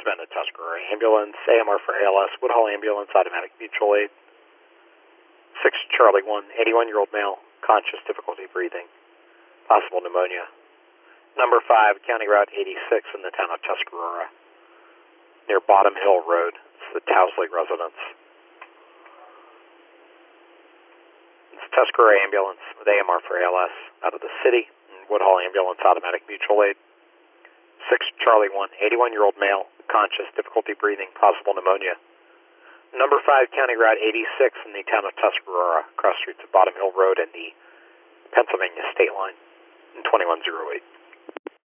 Richmond, a Tuscarora ambulance, AMR for ALS, Woodhull ambulance, automatic mutual aid. 6 Charlie 1, 81-year-old male, conscious, difficulty breathing, possible pneumonia. Number 5, County Route 86 in the town of Tuscarora, near Bottom Hill Road. It's the Towsley residence. It's a Tuscarora ambulance with AMR for ALS out of the city, and Woodhull ambulance, automatic mutual aid. 6 Charlie 1, 81-year-old male, conscious, difficulty breathing, possible pneumonia. Number 5, County Route 86 in the town of Tuscarora, cross streets of Bottom Hill Road and the Pennsylvania state line in 2108.